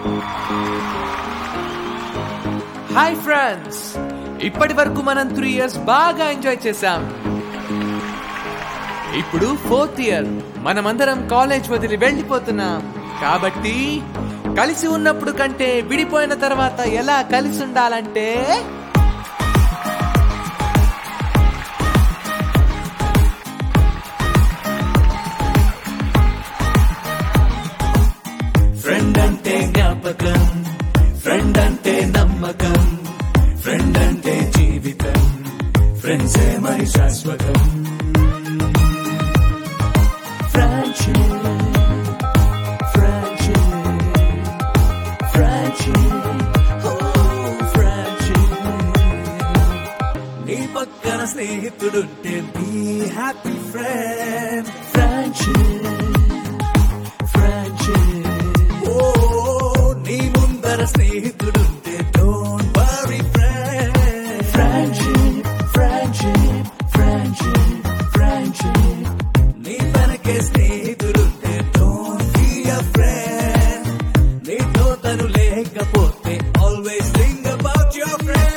Hi friends, ఇప్పటి వరకు మనం 3 years బాగా ఎంజాయ్ చేశాం. ఇప్పుడు 4th year మనమందరం కాలేజ్ వదిలి వెళ్ళిపోతున్నాం. కాబట్టి కలిసి ఉన్నప్పుడు కంటే విడిపోయిన తర్వాత ఎలా కలిసి ఉండాలంటే ఫ్రెండ్ అంటే జ్ఞాపకం, ఫ్రెండ్ అంటే నమ్మకం, ఫ్రెండ్ అంటే జీవితం, ఫ్రెండ్సే మరి శాశ్వతం. నీ పక్కన స్నేహితుడుంటే బీ హ్యాపీ ఫ్రెండ్. నీ ముందర స్నేహితుడుంటే డోంట్ వరీ ఫ్రెండ్. నీ వెనకే స్నేహితుడుంటే డోంట్ బీ అ ఫ్రెండ్. నీతో తను లేకపోతే always think about your friend.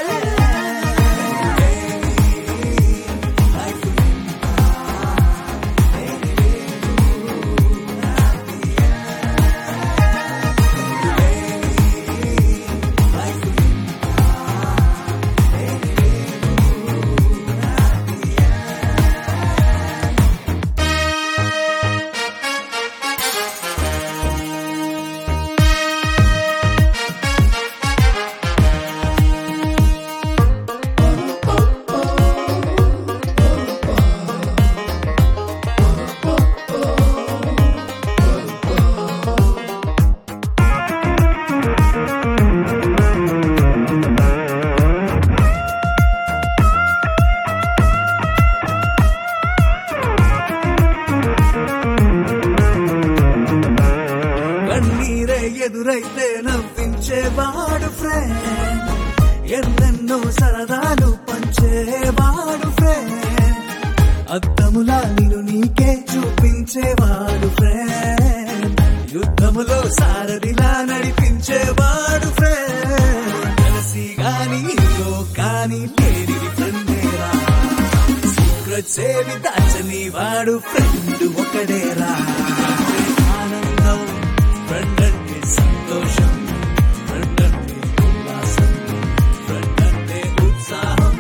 కన్నీరే ఎదురైతే నవ్వించేవాడు ఫ్రెండ్. ఎన్నెన్నో సరదాలు పంచేవాడు ఫ్రెండ్. అద్దములా నిన్ను నీకే చూపించేవాడు ఫ్రెండ్. యుద్ధములో సారథిలా నడిపించేవాడు ఫ్రెండ్. కలిసి గాని హీరో కానీ లేని ఫ్రెండేరా. సీక్రెట్స్ ఏవి దాచని వాడు ఫ్రెండ్ ఒకడేరా. ఆనందం ఫ్రెండ్ అంటే సంతోషం, ఫ్రెండ్ అంటే ఉల్లాసం, ఫ్రెండ్ అంటే ఉత్సాహం.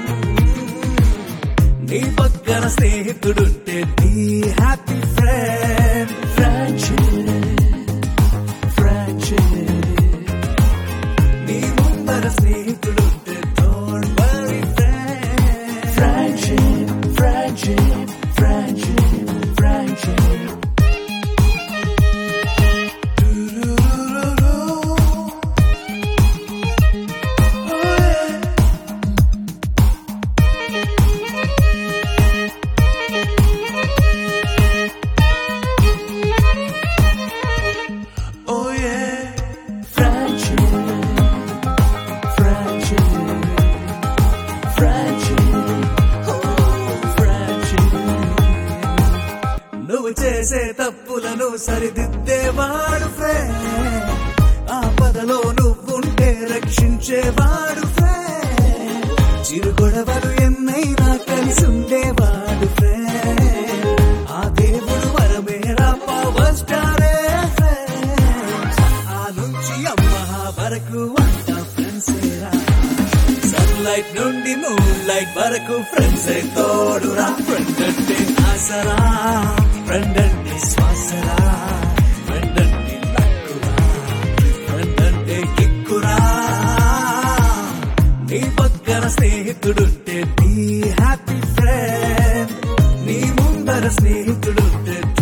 నీ పక్కన స్నేహితుడుంటే బీ హ్యాపీ ఫ్రెండ్. నీ ముందర స్నేహితుడుంటే డోంట్ వరీ నువ్వు చేసే తప్పులను సరిదిద్దేవాడు ఫ్రెండ్. ఆపదలో నువ్వుంటే రక్షించేవాడు ఫ్రెండ్. చిరు గొడవలు ఎన్నైనా కలిసి ఉండేవాడు ఫ్రెండ్. ఆ దేవుడు వరమేరా పవర్ స్టారే ఫ్రెండ్. ఆ నుంచి అమ్మ వరకు అంతా ఫ్రెండ్సేరా. సన్లైట్ నుండి మూన్ లైట్ వరకు ఫ్రెండ్సే తోడురా. ఫ్రెండ్ అంటే ఆసరా, ఫ్రెండ్ అంటే శ్వాసరా, ఫ్రెండ్ అంటే లక్కురా, ఫ్రెండ్ అంటే కిక్కురా. నీ పక్కన స్నేహితుడుంటే బీ హ్యాపీ ఫ్రెండ్. నీ ముందర స్నేహితుడుంటే